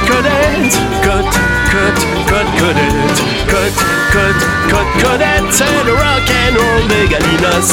cut it, cut, cut, cut, cut it, cut, cut, cut, cut it, c'est le rock and roll des Galinas.